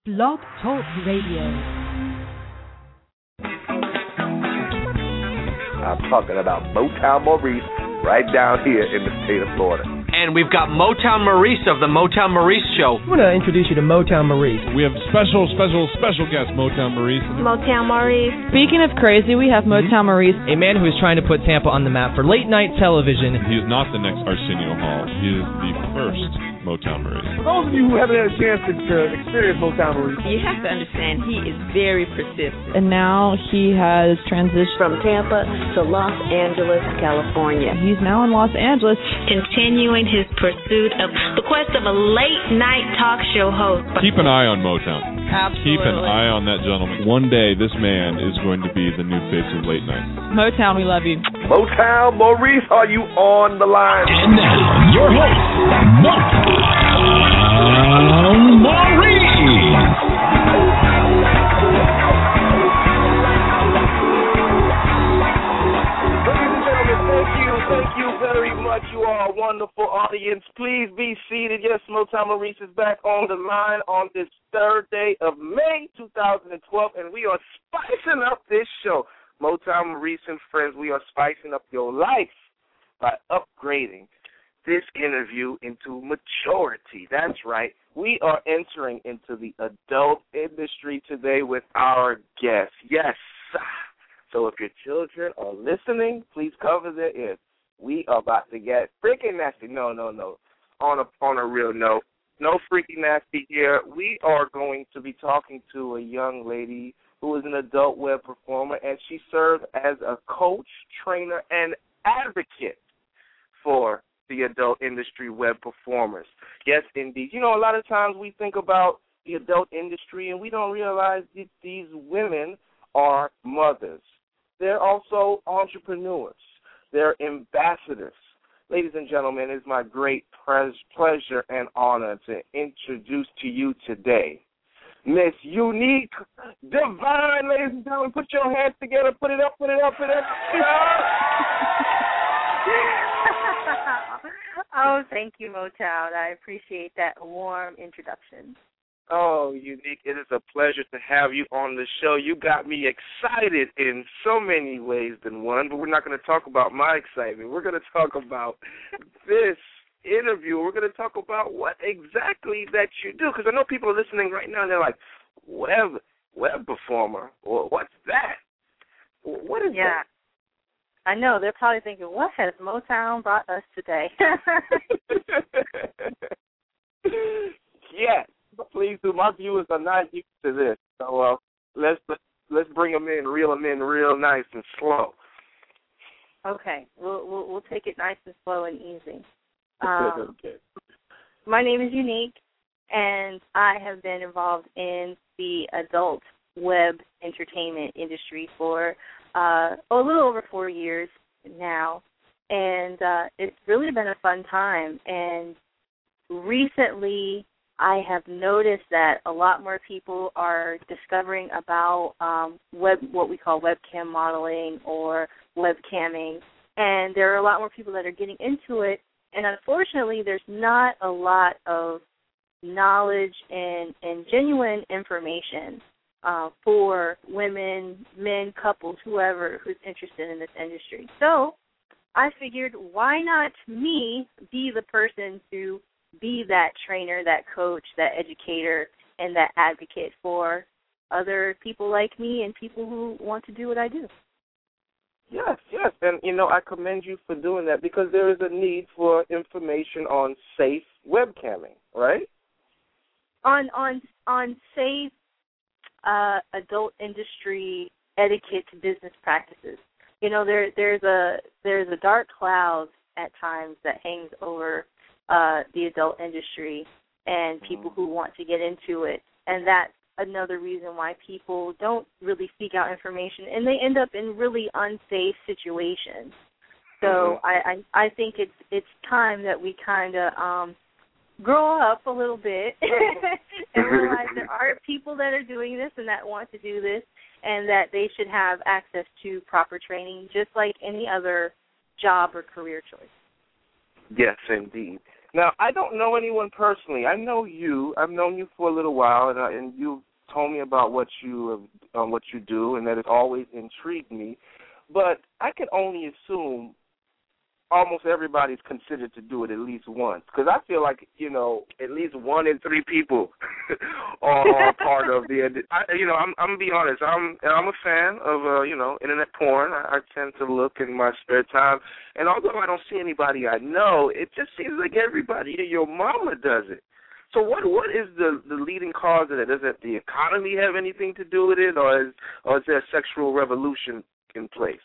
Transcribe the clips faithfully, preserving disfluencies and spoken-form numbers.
Blog Talk Radio. I'm talking about Motown Maurice right down here in the state of Florida. And we've got Motown Maurice of the Motown Maurice Show. I want to introduce you to Motown Maurice. We have special, special, special guest, Motown Maurice. Motown Maurice. Speaking of crazy, we have Motown Maurice. A man who is trying to put Tampa on the map for late-night television. He is not the next Arsenio Hall. He is the first Motown Maurice. For those of you who haven't had a chance to, to experience Motown Maurice, You have to understand, he is very persistent. And now he has transitioned From Tampa to Los Angeles, California. He's now in Los Angeles. Continuing his pursuit of the quest of a late-night talk show host. Keep an eye on Motown. Absolutely. Keep an eye on that gentleman. One day, this man is going to be the new face of late night. Motown, we love you. Motown Maurice, are you on the line? And now, your host, Motown Maurice. Thank you, thank you very much. You are a wonderful audience. Please be seated. Yes, Motown Maurice is back on the line on this third day of May two thousand twelve, and we are spicing up this show. Motown Maurice and friends, we are spicing up your life by upgrading this interview into maturity. That's right. We are entering into the adult industry today with our guest. Yes. So if your children are listening, please cover their ears. We are about to get freaking nasty. No, no, no. On a on a real note, no freaking nasty here. We are going to be talking to a young lady who is an adult web performer, and she serves as a coach, trainer, and advocate for the adult industry web performers. Yes, indeed. You know, a lot of times we think about the adult industry, and we don't realize that these women are mothers. They're also entrepreneurs. They're ambassadors. Ladies and gentlemen, it is my great pleasure and honor to introduce to you today Miss Unique Divine. Ladies and gentlemen, put your hands together. Put it up, put it up, put it up. Oh, thank you, Motown. I appreciate that warm introduction. Oh, Unique, it is a pleasure to have you on the show. You got me excited in so many ways than one, but we're not going to talk about my excitement. We're going to talk about this interview. We're going to talk about what exactly that you do, because I know people are listening right now, and they're like, web, web performer, or what's that? What is yeah. that? I know. They're probably thinking, what has Motown brought us today? Yes. Please do. My viewers are not used to this, so uh, let's let's bring them in, reel them in, real nice and slow. Okay, we'll we'll, we'll take it nice and slow and easy. Um, okay. My name is Unique, and I have been involved in the adult web entertainment industry for uh, a little over four years now, and uh, it's really been a fun time. And recently, I have noticed that a lot more people are discovering about um, web, what we call webcam modeling or webcamming, and there are a lot more people that are getting into it. And unfortunately, there's not a lot of knowledge and, and genuine information uh, for women, men, couples, whoever who's interested in this industry. So I figured, why not me be the person to be that trainer, that coach, that educator, and that advocate for other people like me and people who want to do what I do. Yes, yes, and, you know, I commend you for doing that because there is a need for information on safe webcamming, right? On on on safe uh, adult industry etiquette business practices. You know, there there's a there's a dark cloud at times that hangs over Uh, the adult industry and people who want to get into it. And that's another reason why people don't really seek out information, and they end up in really unsafe situations. So mm-hmm. I, I I think it's it's time that we kind of um, grow up a little bit and realize there are people that are doing this and that want to do this, and that they should have access to proper training just like any other job or career choice. Yes, indeed. Now, I don't know anyone personally. I know you. I've known you for a little while, and, uh, and you've told me about what you um, what you do, and that has always intrigued me. But I can only assume almost everybody's considered to do it at least once, because I feel like, you know, at least one in three people are, are part of the. I, you know, I'm I'm gonna be honest. I'm I'm a fan of uh, you know, internet porn. I, I tend to look in my spare time, and although I don't see anybody I know, it just seems like everybody, your mama does it. So what what is the, the leading cause of it? Does it, the economy have anything to do with it, or is or is there a sexual revolution in place?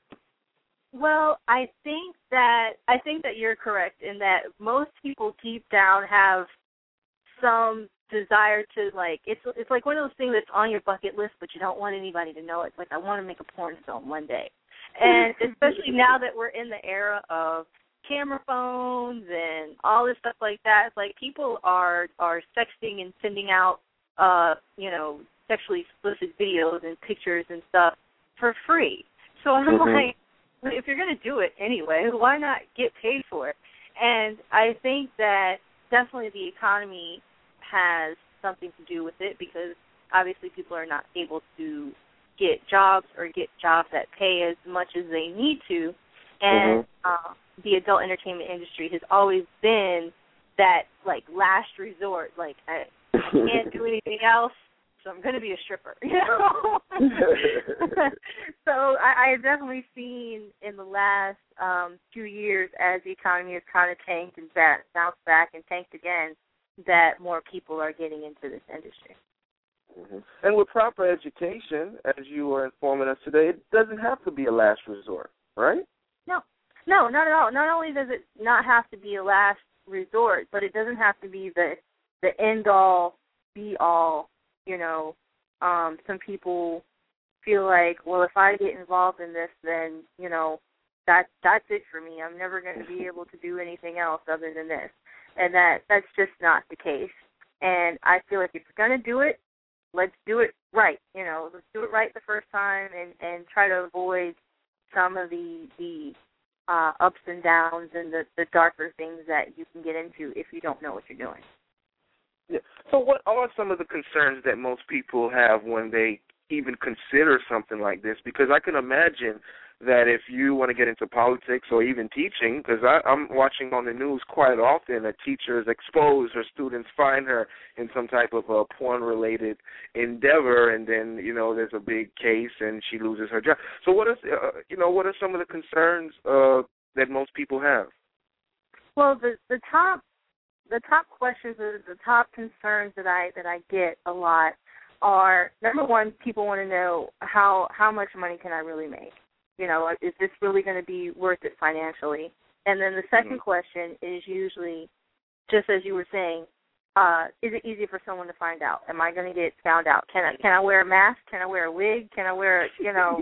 Well, I think that I think that you're correct in that most people deep down have some desire to, like, it's it's like one of those things that's on your bucket list, but you don't want anybody to know. It's like, I want to make a porn film one day. And especially now that we're in the era of camera phones and all this stuff like that, it's like people are are sexting and sending out uh, you know, sexually explicit videos and pictures and stuff for free. So I'm mm-hmm. like, if you're going to do it anyway, why not get paid for it? And I think that definitely the economy has something to do with it, because obviously people are not able to get jobs or get jobs that pay as much as they need to. And mm-hmm. uh, the adult entertainment industry has always been that, like, last resort. Like, I, I can't do anything else, so I'm going to be a stripper, you know? So I, I've definitely seen in the last um, few years, as the economy has kind of tanked and back, bounced back and tanked again, that more people are getting into this industry. Mm-hmm. And with proper education, as you were informing us today, it doesn't have to be a last resort, right? No, no, not at all. Not only does it not have to be a last resort, but it doesn't have to be the the end-all, be-all. You know, um, some people feel like, well, if I get involved in this, then, you know, that that's it for me. I'm never going to be able to do anything else other than this. And that that's just not the case. And I feel like if you're going to do it, let's do it right. You know, let's do it right the first time, and, and try to avoid some of the the uh, ups and downs and the, the darker things that you can get into if you don't know what you're doing. Yeah. So what are some of the concerns that most people have when they even consider something like this? Because I can imagine that if you want to get into politics or even teaching, because I'm watching on the news quite often that teachers expose her students, find her in some type of a porn-related endeavor, and then, you know, there's a big case and she loses her job. So what is, uh, you know, what are some of the concerns uh, that most people have? Well, the the top the top questions, or the top concerns that I that I get a lot are, number one, people want to know how how much money can I really make. You know, is this really going to be worth it financially? And then the second mm-hmm. question is usually, just as you were saying, uh, is it easy for someone to find out? Am I going to get found out? Can I can I wear a mask? Can I wear a wig? Can I wear, you know,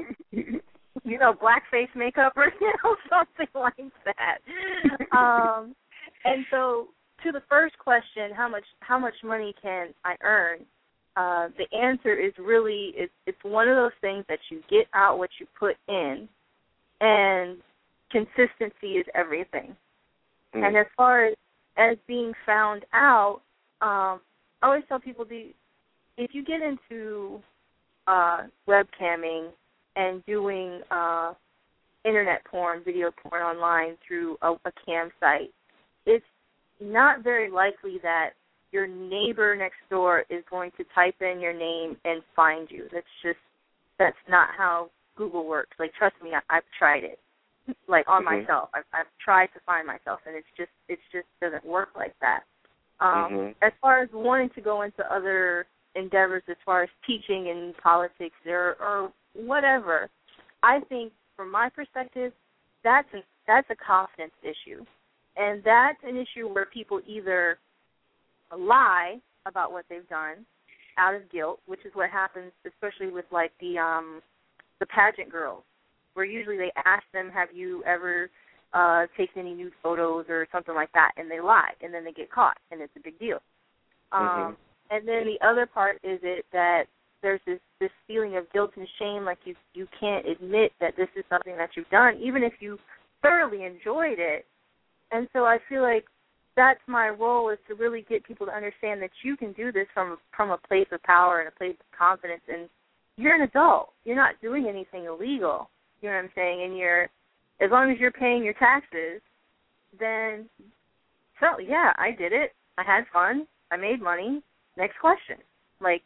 you know, blackface makeup, or, you know, something like that? Um, and so, to the first question, how much how much money can I earn? Uh, the answer is really, it's, it's one of those things that you get out what you put in, and consistency is everything. Mm. And as far as, as being found out, um, I always tell people, the, if you get into uh, webcamming and doing uh, internet porn, video porn online through a, a cam site, it's not very likely that your neighbor next door is going to type in your name and find you. That's just, that's not how Google works. Like, trust me, I, I've tried it, like, on mm-hmm. myself. I've, I've tried to find myself, and it's just, it's just doesn't work like that. Um, mm-hmm. As far as wanting to go into other endeavors, as far as teaching in politics or, or whatever, I think, from my perspective, that's a, that's a confidence issue. And that's an issue where people either lie about what they've done out of guilt, which is what happens especially with, like, the um, the pageant girls, where usually they ask them, have you ever uh, taken any nude photos or something like that, and they lie, and then they get caught, and it's a big deal. Um, mm-hmm. And then the other part is it that there's this, this feeling of guilt and shame, like you, you can't admit that this is something that you've done, even if you thoroughly enjoyed it. And so I feel like that's my role, is to really get people to understand that you can do this from from a place of power and a place of confidence. And you're an adult. You're not doing anything illegal. You know what I'm saying? And you're, as long as you're paying your taxes, then, so, yeah, I did it. I had fun. I made money. Next question. Like,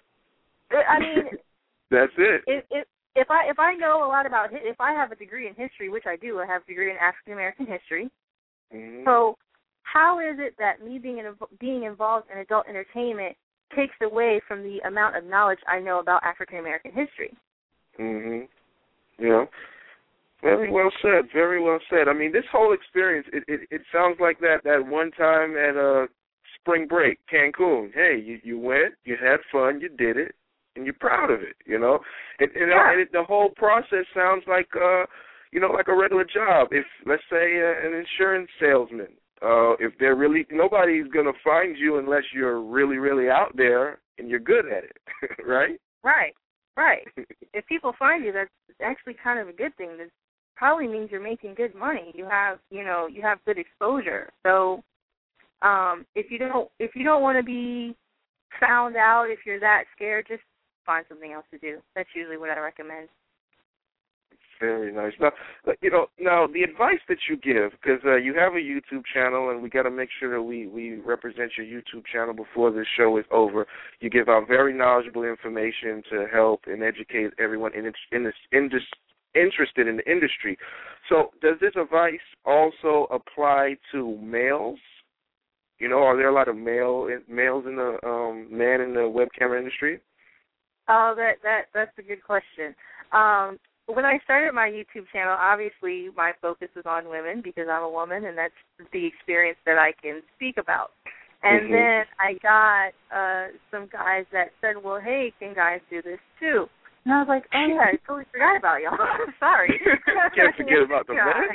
I mean, that's it. If, if if I if I know a lot about, if I have a degree in history, which I do, I have a degree in African American history. Mm-hmm. So, how is it that me being in, being involved in adult entertainment takes away from the amount of knowledge I know about African American history? Mhm. Yeah. Very well said. Very well said. I mean, this whole experience, it, it, it sounds like that, that one time at uh, spring break, Cancun. Hey, you, you went, you had fun, you did it, and you're proud of it, you know? And, and, Yeah. and it, the whole process sounds like, uh, you know, like a regular job. If, let's say, uh, an insurance salesman, uh, if they're really, nobody's going to find you unless you're really, really out there and you're good at it, right? Right, right. If people find you, that's actually kind of a good thing. That probably means you're making good money. You have, you know, you have good exposure. So, um, if you don't, if you don't want to be found out, if you're that scared, just find something else to do. That's usually what I recommend. Very nice. Now, you know, now the advice that you give, because uh, you have a YouTube channel, and we got to make sure that we, we represent your YouTube channel before this show is over. You give out very knowledgeable information to help and educate everyone in, in this, in this, interested in the industry. So, does this advice also apply to males? You know, are there a lot of male males in the um, man in the web camera industry? Oh, that that that's a good question. Um, When I started my YouTube channel, obviously my focus was on women because I'm a woman, and that's the experience that I can speak about. And mm-hmm. then I got uh, some guys that said, well, hey, can guys do this too? And I was like, oh, yeah, I totally forgot about y'all. I'm sorry. Can't forget about the men.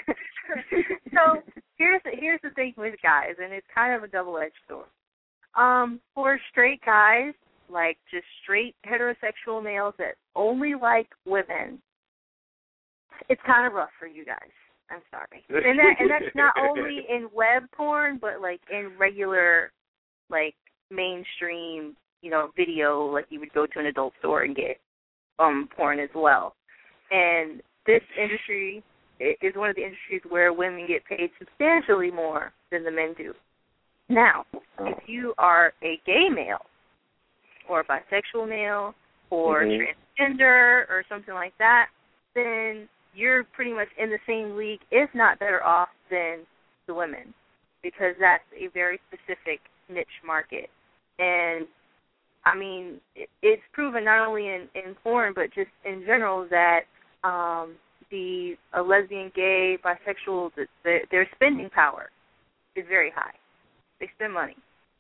So here's the, here's the thing with guys, and it's kind of a double-edged sword. Um, for straight guys, like just straight heterosexual males that only like women, it's kind of rough for you guys. I'm sorry. And that and that's not only in web porn, but like in regular, like mainstream, you know, video, like you would go to an adult store and get um porn as well. And this industry is one of the industries where women get paid substantially more than the men do. Now, if you are a gay male or a bisexual male or mm-hmm. transgender or something like that, then you're pretty much in the same league, if not better off than the women, because that's a very specific niche market. And, I mean, it, it's proven not only in, in porn, but just in general that um, the a lesbian, gay, bisexual, the, the, their spending power is very high. They spend money.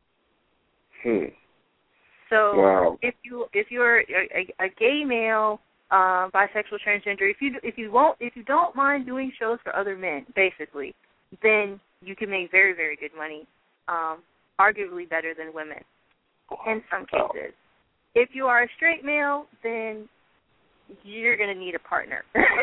Hmm. So wow. if you if you're a, a, a gay male, uh, bisexual, transgender, if you if you won't if you don't mind doing shows for other men, basically, then you can make very very good money, um, arguably better than women in some cases. If you are a straight male, then you're going to need a partner.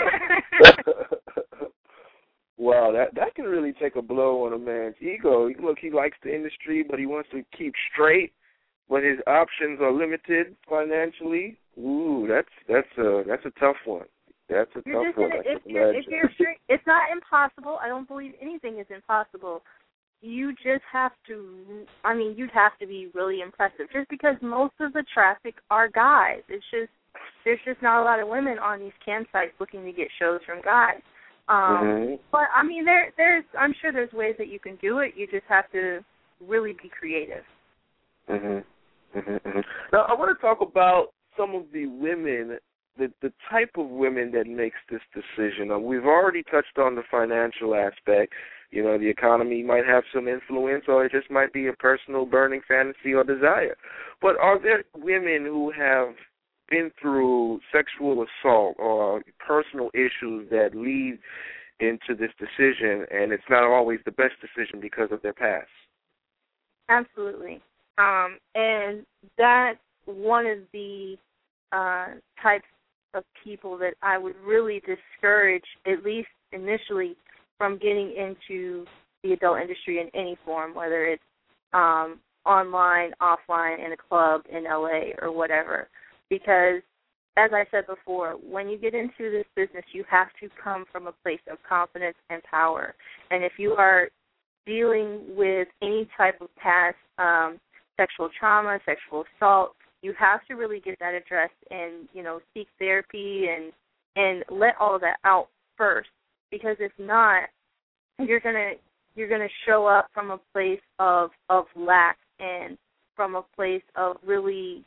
Wow, that that can really take a blow on a man's ego. Look, he likes the industry, but he wants to keep straight, but his options are limited financially. Ooh, that's that's a that's a tough one. That's a you're tough one. Gonna, I if, can you're, imagine. if you're straight, it's not impossible. I don't believe anything is impossible. You just have to. I mean, you'd have to be really impressive, just because most of the traffic are guys. It's just there's just not a lot of women on these campsites looking to get shows from guys. Um, mm-hmm. But I mean, there, there's. I'm sure there's ways that you can do it. You just have to really be creative. Mhm. Mhm. Mhm. Now, I want to talk about some of the women, the the type of women that makes this decision. Uh, we've already touched on the financial aspect. You know, the economy might have some influence, or it just might be a personal burning fantasy or desire. But are there women who have been through sexual assault or personal issues that lead into this decision, and it's not always the best decision because of their past? Absolutely. Um, and that's one of the uh, types of people that I would really discourage, at least initially, from getting into the adult industry in any form, whether it's um, online, offline, in a club, in L A, or whatever. Because, as I said before, when you get into this business, you have to come from a place of confidence and power. And if you are dealing with any type of past um, sexual trauma, sexual assault, you have to really get that addressed and, you know, seek therapy and and let all of that out first. Because if not, you're gonna you're gonna show up from a place of of lack and from a place of really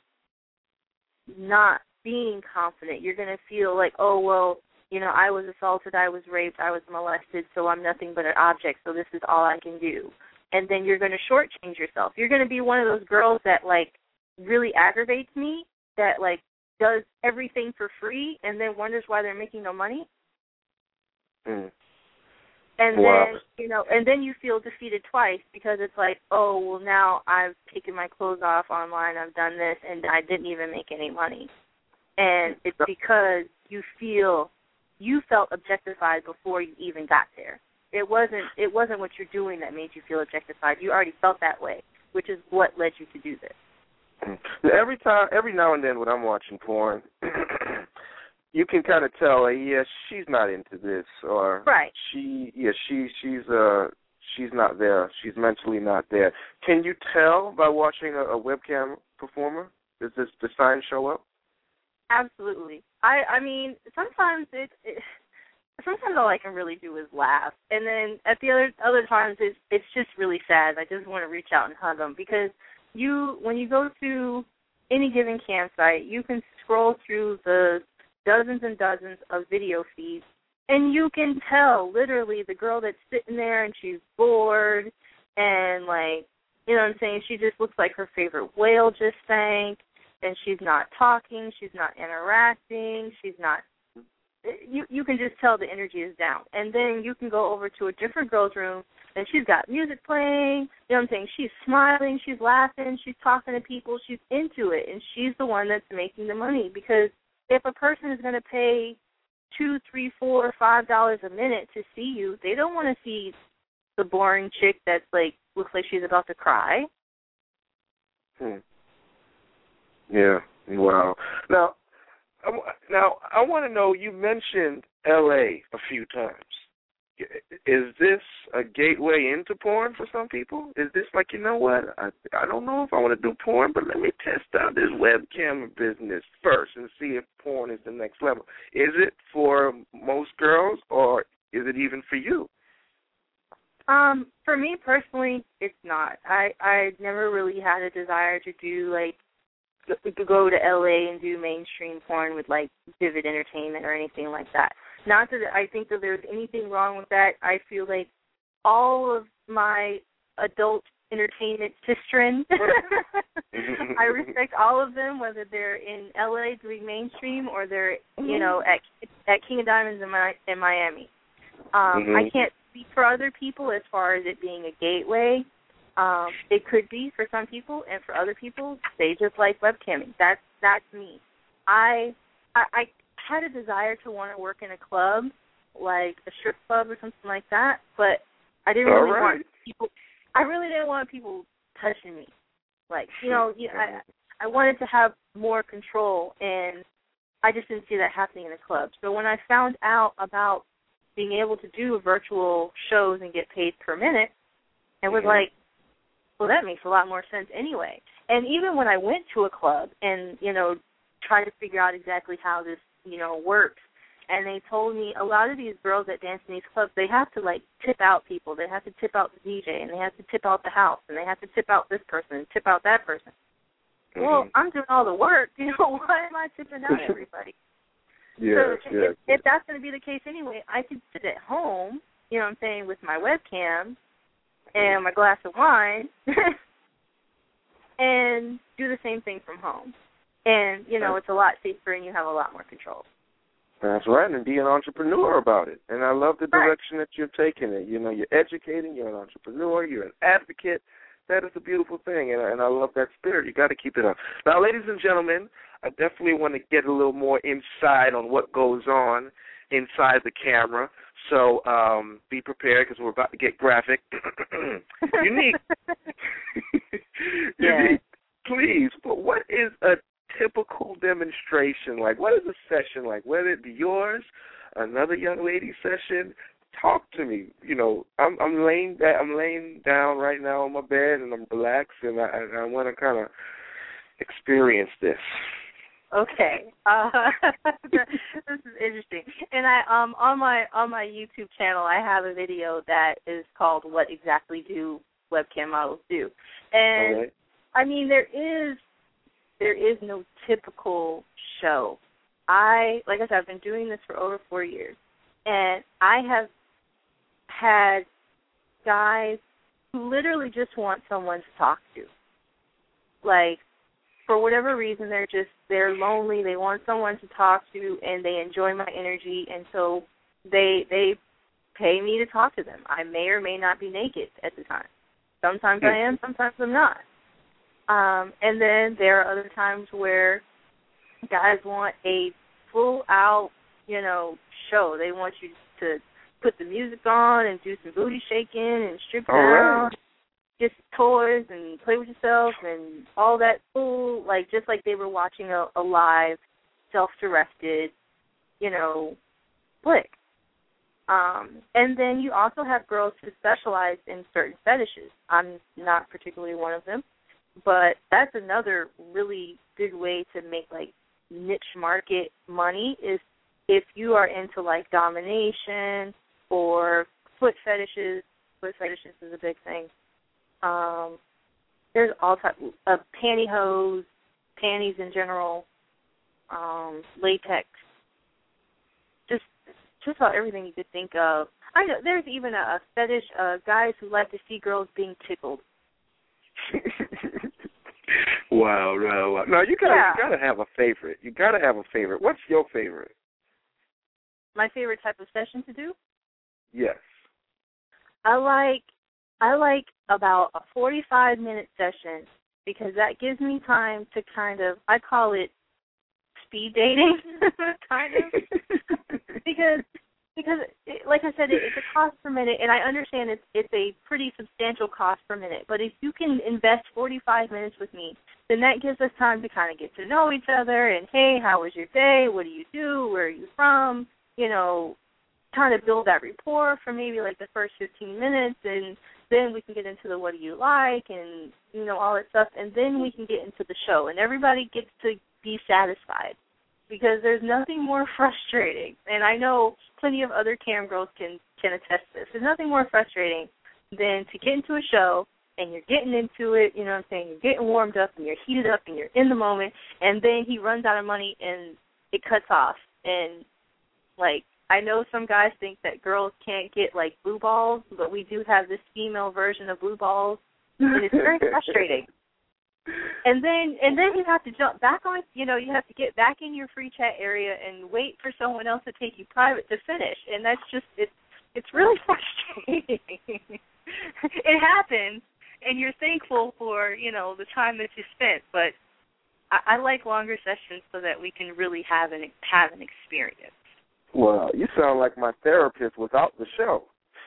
not being confident. You're gonna feel like, oh well, you know, I was assaulted, I was raped, I was molested, so I'm nothing but an object. So this is all I can do. And then you're gonna shortchange yourself. You're gonna be one of those girls that like really aggravates me, that like does everything for free and then wonders why they're making no money. Mm. And wow. then, you know, and then you feel defeated twice because it's like, oh, well, now I've taken my clothes off online, I've done this, and I didn't even make any money. And it's because you feel, you felt objectified before you even got there. It wasn't, it wasn't what you're doing that made you feel objectified. You already felt that way, which is what led you to do this. Every time, every now and then when I'm watching porn, you can kind of tell, like, yeah, she's not into this, or right. she, yeah, she, she's, uh, she's not there. She's mentally not there. Can you tell by watching a, a webcam performer? Does this the sign show up? Absolutely. I, I mean, sometimes it, it, sometimes all I can really do is laugh, and then at the other other times it's it's just really sad. I just want to reach out and hug them because you, when you go to any given campsite, you can scroll through the dozens and dozens of video feeds, and you can tell literally the girl that's sitting there and she's bored and, like, you know what I'm saying, she just looks like her favorite whale just sank, and she's not talking, she's not interacting, she's not, you you can just tell the energy is down. And then you can go over to a different girl's room, and she's got music playing, you know what I'm saying, she's smiling, she's laughing, she's talking to people, she's into it, and she's the one that's making the money. Because if a person is going to pay two, three, four, five dollars a minute to see you, they don't want to see the boring chick that's like looks like she's about to cry. Hmm. Yeah. Wow. Now, I, now I want to know. You mentioned L A a few times. Is this a gateway into porn for some people? Is this like, you know what, I I don't know if I want to do porn, but let me test out this webcam business first and see if porn is the next level. Is it for most girls, or is it even for you? Um, for me personally, it's not. I I never really had a desire to do like to go to L A and do mainstream porn with like Vivid Entertainment or anything like that. Not that I think that there's anything wrong with that. I feel like all of my adult entertainment sistren, I respect all of them, whether they're in L A doing mainstream or they're, you know, at at King of Diamonds in, my, in Miami. Um, mm-hmm. I can't speak for other people as far as it being a gateway. Um, it could be for some people, and for other people, they just like webcamming. That's that's me. I I. I had a desire to want to work in a club, like a strip club or something like that, but I didn't really right. want people. I really didn't want people touching me. Like, you know, you, I I wanted to have more control, and I just didn't see that happening in a club. So when I found out about being able to do virtual shows and get paid per minute, it was mm-hmm. like, well, that makes a lot more sense anyway. And even when I went to a club and, you know, tried to figure out exactly how this, you know, works, and they told me a lot of these girls that dance in these clubs, they have to, like, tip out people. They have to tip out the D J, and they have to tip out the house, and they have to tip out this person and tip out that person. Mm-hmm. Well, I'm doing all the work. You know, why am I tipping out everybody? Yes, so yes, if, if that's going to be the case anyway, I could sit at home, you know what I'm saying, with my webcam and my glass of wine and do the same thing from home. And, you know, it's a lot safer and you have a lot more control. That's right, and be an entrepreneur about it. And I love the direction right. that you're taking it. You know, you're educating, you're an entrepreneur, you're an advocate. That is a beautiful thing, and, and I love that spirit. You got to keep it up. Now, ladies and gentlemen, I definitely want to get a little more insight on what goes on inside the camera. So um, be prepared because we're about to get graphic. Unique. Yeah. Unique, please, but what is a typical demonstration like? What is a session like? Whether it be yours, another young lady session, talk to me. You know, I'm I'm laying da- I'm laying down right now on my bed and I'm relaxed and I, I want to kind of experience this. Okay, uh, this is interesting. And I um on my on my YouTube channel I have a video that is called "What Exactly Do Webcam Models Do?" And All right. I mean there is there is no typical show. I like I said I've been doing this for over four years, and I have had guys who literally just want someone to talk to, like. For whatever reason, they're just, they're lonely, they want someone to talk to, and they enjoy my energy, and so they they pay me to talk to them. I may or may not be naked at the time. Sometimes I am, sometimes I'm not. Um, and then there are other times where guys want a full-out, you know, show. They want you to put the music on and do some booty shaking and strip All down. right. Just toys and play with yourself and all that cool, like just like they were watching a, a live, self-directed, you know, flick. Um, and then you also have girls who specialize in certain fetishes. I'm not particularly one of them, but that's another really good way to make like niche market money is if you are into like domination or foot fetishes. Foot fetishes is a big thing. Um, there's all types of pantyhose, panties in general, um, latex, just just about everything you could think of. I know there's even a, a fetish uh, guys who like to see girls being tickled. Wow, wow, wow. No, you gotta Yeah. you gotta have a favorite. You gotta have a favorite. What's your favorite? My favorite type of session to do? Yes. I like I like about a forty-five minute session because that gives me time to kind of, I call it speed dating, kind of, because because it, like I said, it, it's a cost per minute, and I understand it's it's a pretty substantial cost per minute. But if you can invest forty-five minutes with me, then that gives us time to kind of get to know each other. And hey, how was your day? What do you do? Where are you from? You know, kind of build that rapport for maybe like the first fifteen minutes, and then we can get into the what do you like and, you know, all that stuff, and then we can get into the show, and everybody gets to be satisfied because there's nothing more frustrating, and I know plenty of other cam girls can, can attest to this. There's nothing more frustrating than to get into a show and you're getting into it, you know what I'm saying, you're getting warmed up and you're heated up and you're in the moment, and then he runs out of money and it cuts off, and, like, I know some guys think that girls can't get, like, blue balls, but we do have this female version of blue balls, and it's very frustrating. And then and then you have to jump back on, you know, you have to get back in your free chat area and wait for someone else to take you private to finish, and that's just, it's, it's really frustrating. It happens, and you're thankful for, you know, the time that you spent, but I, I like longer sessions so that we can really have an, have an experience. Well, you sound like my therapist without the show.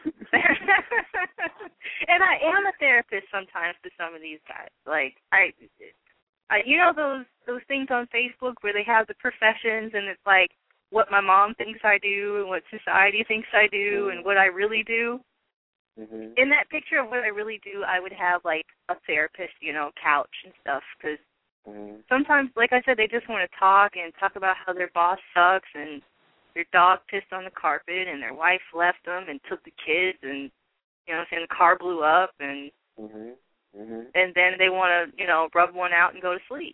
And I am a therapist sometimes to some of these guys. Like I, I, you know those those things on Facebook where they have the professions and it's like what my mom thinks I do and what society thinks I do and what I really do. Mm-hmm. In that picture of what I really do, I would have like a therapist, you know, couch and stuff because mm-hmm. sometimes, like I said, they just want to talk and talk about how their boss sucks and their dog pissed on the carpet and their wife left them and took the kids and, you know what I'm saying, the car blew up and mm-hmm. Mm-hmm. and then they want to, you know, rub one out and go to sleep.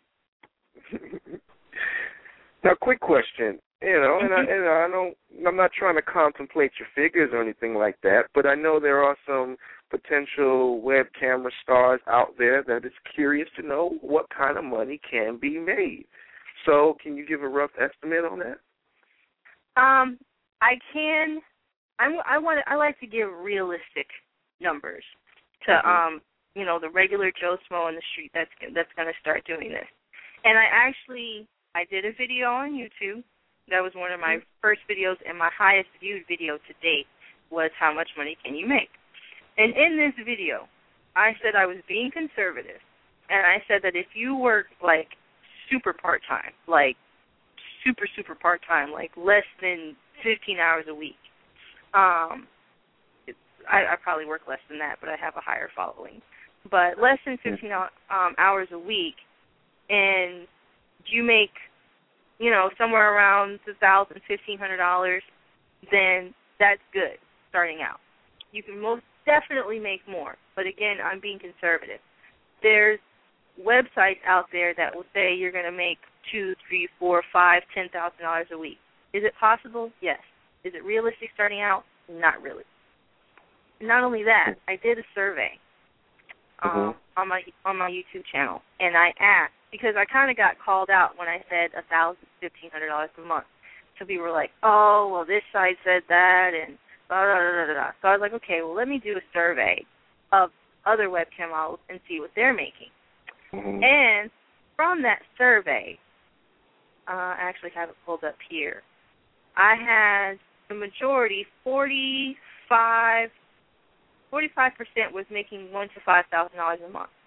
Now, quick question. You know, and, I, and I don't, I'm not trying to contemplate your figures or anything like that, but I know there are some potential web camera stars out there that is curious to know what kind of money can be made. So can you give a rough estimate on that? Um, I can. I, I want. I like to give realistic numbers to mm-hmm. um, you know, the regular Joe Smo on the street that's that's going to start doing this. And I actually I did a video on YouTube That was one of my first videos, and my highest viewed video to date was how much money can you make. And in this video, I said I was being conservative, and I said that if you work, like, super part-time, like super, super part-time, like less than fifteen hours a week, um, it's, I, I probably work less than that, but I have a higher following, but less than fifteen um, hours a week, and you make, you know, somewhere around one thousand dollars, fifteen hundred dollars, then that's good starting out. You can most definitely make more, but again, I'm being conservative. There's websites out there that will say you're going to make two, three, four, five, ten thousand dollars a week. Is it possible? Yes. Is it realistic starting out? Not really. Not only that, I did a survey um, mm-hmm. on my on my YouTube channel, and I asked, because I kind of got called out when I said a thousand, fifteen hundred dollars a month. So people were like, "Oh, well, this site said that," and blah, blah, blah, blah, blah. So I was like, "Okay, well, let me do a survey of other webcam models and see what they're making." Mm-hmm. And from that survey, uh, I actually have it pulled up here. I had the majority, forty-five, forty-five percent was making one to five thousand dollars a month.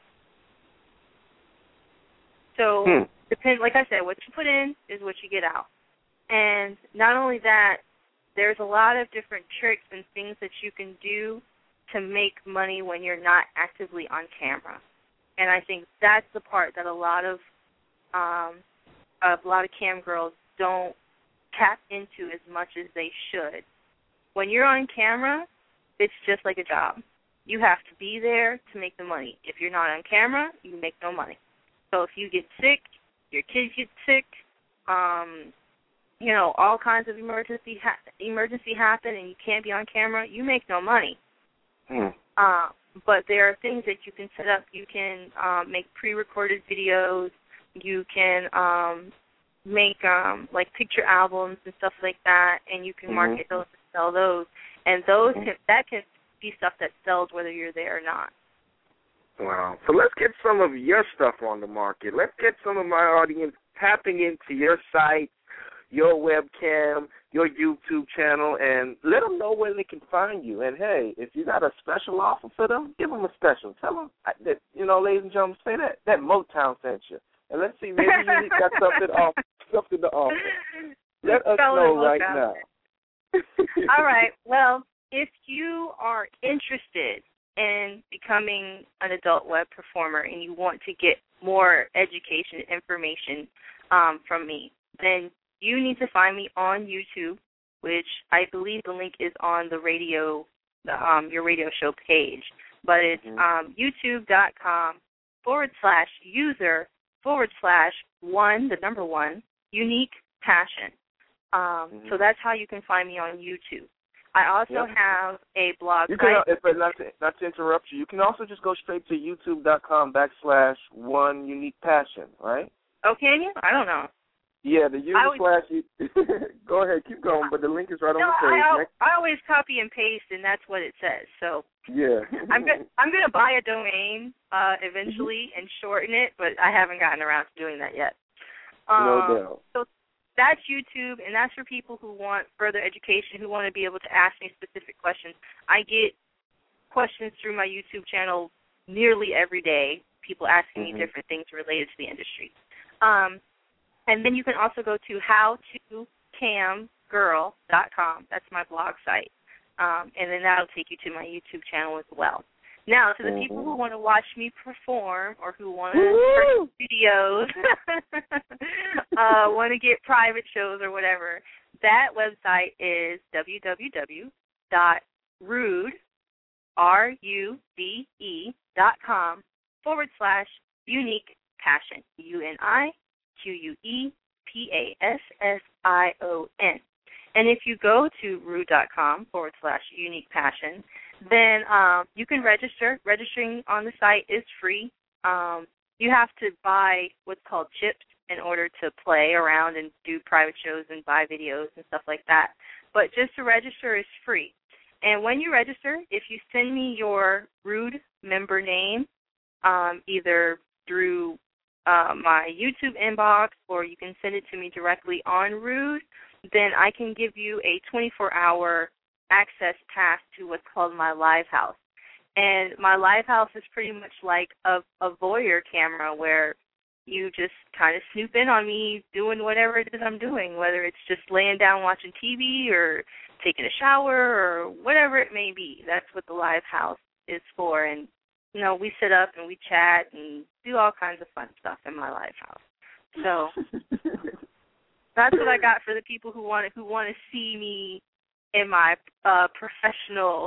So, hmm. depend, like I said, what you put in is what you get out. And not only that, there's a lot of different tricks and things that you can do to make money when you're not actively on camera. And I think that's the part that a lot of um, a lot of cam girls don't tap into as much as they should. When you're on camera, it's just like a job. You have to be there to make the money. If you're not on camera, you make no money. So if you get sick, your kids get sick, um, you know, all kinds of emergency ha- emergency happen, and you can't be on camera, you make no money. Mm. Uh, but there are things that you can set up. You can um, make pre-recorded videos. You can um, make um, like picture albums and stuff like that, and you can mm-hmm. market those and sell those. And those mm-hmm. can, that can be stuff that sells whether you're there or not. Wow. So let's get some of your stuff on the market. Let's get some of my audience tapping into your site, your webcam, your YouTube channel, and let them know where they can find you. And, hey, if you got a special offer for them, give them a special. Tell them that, you know, ladies and gentlemen, say that, that Motown sent you. And let's see, maybe you got something, off, something to offer. Let us know right now. All right. Well, if you are interested in becoming an adult web performer and you want to get more education information um, from me, then you need to find me on YouTube, which I believe the link is on the radio, the, um, your radio show page. But it's um, youtube.com forward slash user forward slash one, the number one, unique passion. Um, mm-hmm. So that's how you can find me on YouTube. I also yep. have a blog you site. Can, if, not, to, not to interrupt you, you can also just go straight to youtube.com backslash one unique passion, right? Oh, can you? I don't know. Yeah, the user always, slash. Go ahead, keep going, but the link is right no, on the page. I, Next. I always copy and paste, and that's what it says. So yeah, I'm go- I'm going to buy a domain uh, eventually and shorten it, but I haven't gotten around to doing that yet. Um, no doubt. So that's YouTube, and that's for people who want further education, who want to be able to ask me specific questions. I get questions through my YouTube channel nearly every day, people asking mm-hmm. me different things related to the industry. Um, and then you can also go to how to cam girl dot com. That's my blog site. Um, and then that'll take you to my YouTube channel as well. Now, to the mm-hmm. people who want to watch me perform or who want to purchase videos, uh, want to get private shows or whatever, that website is www dot rude, R U D E, dot com forward slash unique passion, U N I Q U E P A S S I O N. And if you go to rude.com forward slash unique passion, then um, you can register. Registering on the site is free. Um, you have to buy what's called chips in order to play around and do private shows and buy videos and stuff like that. But just to register is free. And when you register, if you send me your Rude member name, um, either through uh, my YouTube inbox, or you can send it to me directly on Rude, then I can give you a twenty-four hour access pass to what's called my live house. And my live house is pretty much like a, a voyeur camera where you just kind of snoop in on me doing whatever it is I'm doing, whether it's just laying down watching T V or taking a shower or whatever it may be. That's what the live house is for. And, you know, we sit up and we chat and do all kinds of fun stuff in my live house. So that's what I got for the people who want to, who want to see me in my uh, professional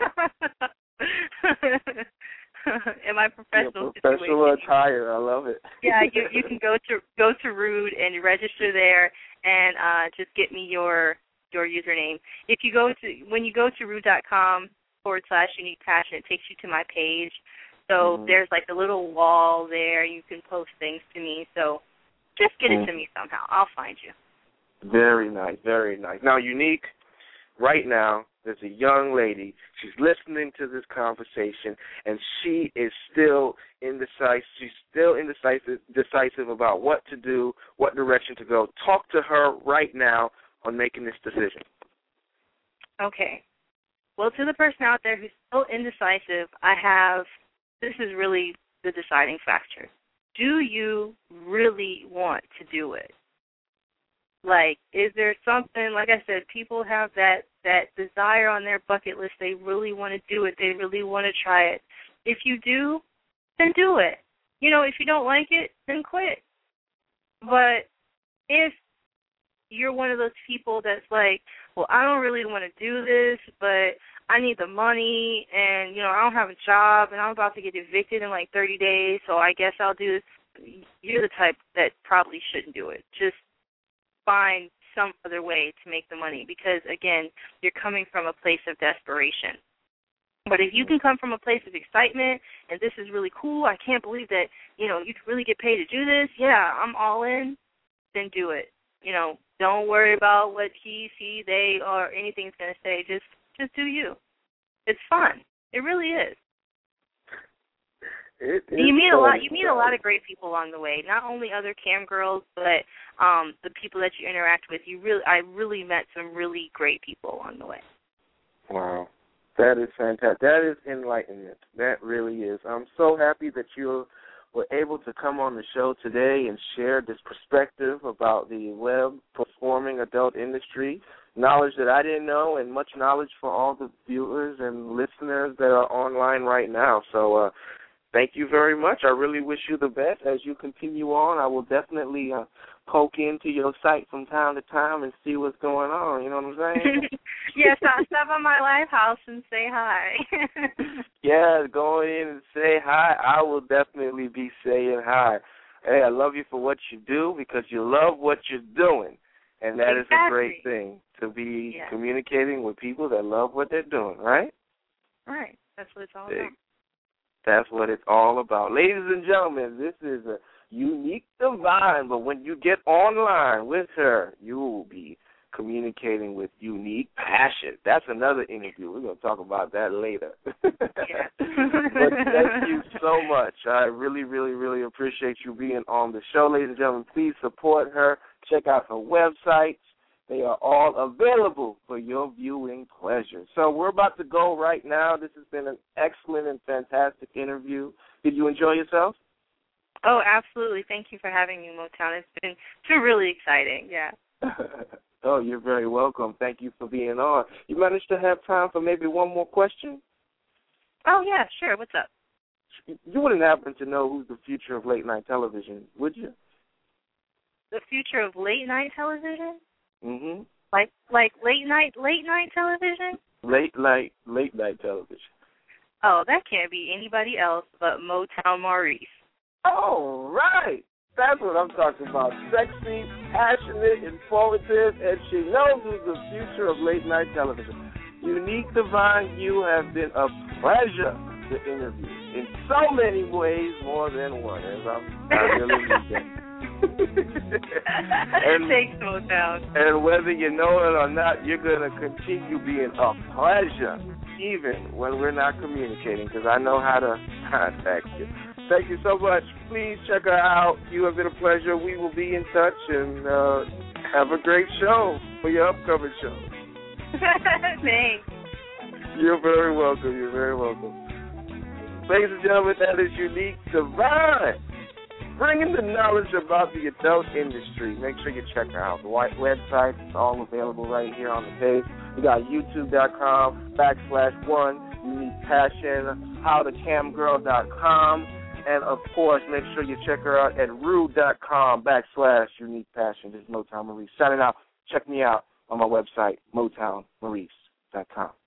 in my professional yeah, professional situation. attire. I love it. Yeah, you you can go to go to Rude and register there, and uh, just get me your your username. If you go to when you go to rude.com forward slash unique passion, it takes you to my page. So mm-hmm. there's like a little wall there. You can post things to me. So just get mm-hmm. it to me somehow. I'll find you. Very nice, very nice. Now, Unique, right now, there's a young lady. She's listening to this conversation, and she is still indecisive. She's still indecisive decisive about what to do, what direction to go. Talk to her right now on making this decision. Okay. Well, to the person out there who's still indecisive, I have, this is really the deciding factor. Do you really want to do it? Like, is there something, like I said, people have that, that desire on their bucket list. They really want to do it. They really want to try it. If you do, then do it. You know, if you don't like it, then quit. But if you're one of those people that's like, well, I don't really want to do this, but I need the money, and, you know, I don't have a job, and I'm about to get evicted in like thirty days, so I guess I'll do this. You're the type that probably shouldn't do it. Just find some other way to make the money because, again, you're coming from a place of desperation. But if you can come from a place of excitement and this is really cool, I can't believe that, you know, you could really get paid to do this, yeah, I'm all in, then do it. You know, don't worry about what he, she, they, or anything's going to say. Just just do you. It's fun. It really is. It you meet a lot. You meet a lot of great people along the way. Not only other cam girls, but um, the people that you interact with. You really, I really met some really great people along the way. Wow, that is fantastic. That is enlightenment. That really is. I'm so happy that you were able to come on the show today and share this perspective about the web performing adult industry, knowledge that I didn't know, and much knowledge for all the viewers and listeners that are online right now. So. uh Thank you very much. I really wish you the best as you continue on. I will definitely uh, poke into your site from time to time and see what's going on. You know what I'm saying? Yes, I'll stop on my live house and say hi. Yeah, go in and say hi. I will definitely be saying hi. Hey, I love you for what you do because you love what you're doing. And that exactly. is a great thing, to be yeah. communicating with people that love what they're doing, right? Right. That's what it's all Big. about. That's what it's all about. Ladies and gentlemen, this is a Unique Divine, but when you get online with her, you will be communicating with Unique Passion. That's another interview. We're going to talk about that later. Yeah. But thank you so much. I really, really, really appreciate you being on the show. Ladies and gentlemen, please support her. Check out her websites. They are all available for your viewing pleasure. So we're about to go right now. This has been an excellent and fantastic interview. Did you enjoy yourself? Oh, absolutely. Thank you for having me, Motown. It's been, it's been really exciting, yeah. Oh, you're very welcome. Thank you for being on. You managed to have time for maybe one more question? Oh, yeah, sure. What's up? You wouldn't happen to know who's the future of late-night television, would you? The future of late-night television? Mm-hmm. Like like late night late night television? Late night late night television. Oh, that can't be anybody else but Motown Maurice. Oh, right. That's what I'm talking about. Sexy, passionate, informative, and she knows who's the future of late night television. Unique Divine, you have been a pleasure to interview in so many ways, more than one. As I'm, I really appreciate it. and, Thanks, Motown. And whether you know it or not, you're going to continue being a pleasure, even when we're not communicating, because I know how to contact you. Thank you so much. Please check her out. You have been a pleasure. We will be in touch, and uh, have a great show for your upcoming show. Thanks. You're very welcome. You're very welcome. Ladies and gentlemen, that is Unique Divine, bringing the knowledge about the adult industry. Make sure you check her out. The white website is all available right here on the page. We got youtube.com backslash one Unique Passion, howtocamgirl dot com, and of course, make sure you check her out at rude.com backslash Unique Passion. This is Motown Maurice signing out. Check me out on my website, motown maurice dot com.